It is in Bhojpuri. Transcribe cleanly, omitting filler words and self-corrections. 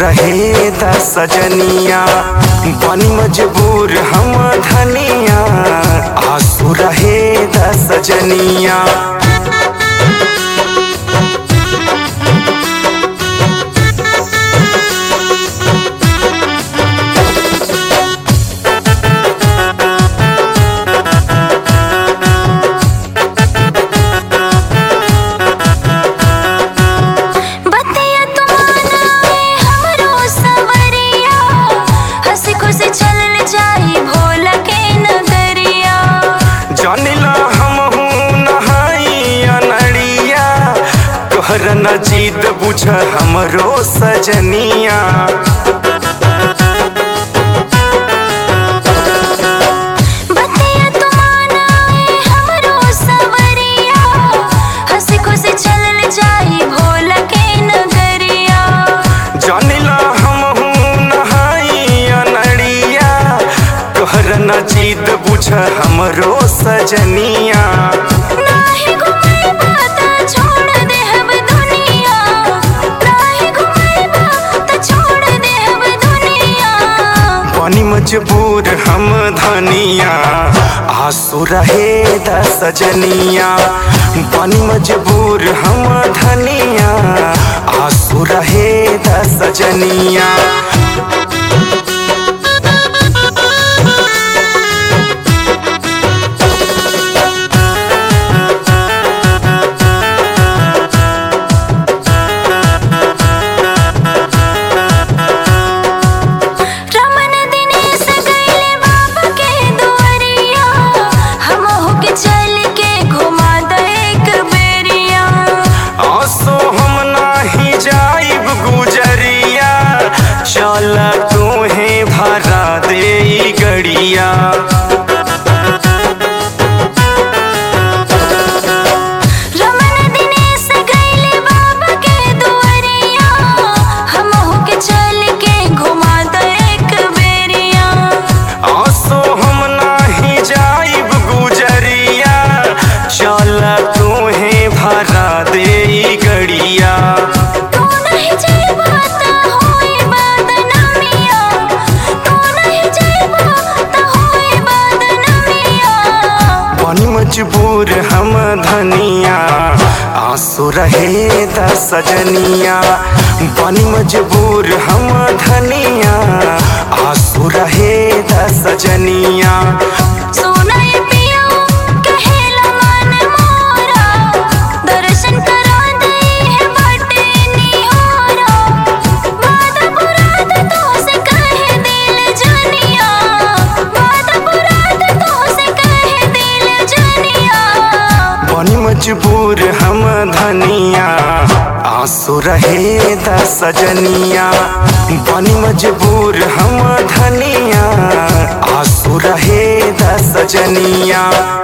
रहे द सजनिया, बनी मजबूर हम धनिया, आंसू रहे द सजनिया। न जीत बुझ हमरो सजनिया, बतिया तुमाना हमरो सवरिया, हंसी खुशी चलल जाई भोला के नगरिया। जानिला हमहू नहाई अनड़िया, तोहर न जीत बुझ हमरो सजनिया। मजबूर हम धनिया, आंसू रहे द सजनिया, बनी मजबूर हम धनिया, आंसू रहे द सजनिया। चल तुम्हें भरा दे गड़िया, रमन दिनेश गइले बाबा के दुआरिया, हमहू के चल के घुमा दे एक बेरिया। आंसू हम नाही जाइब गुजरिया, चल तुम्हें भरा दे गड़िया। तू नहीं जाइबा मजबूर हम धनिया, आंसू रहे द सजनिया, बनी मजबूर हम धनिया, आंसू रहे द सजनिया। मजबूर हम धनिया, आंसू रहे द सजनिया, बनी मजबूर हम धनिया, आंसू रहे द सजनिया।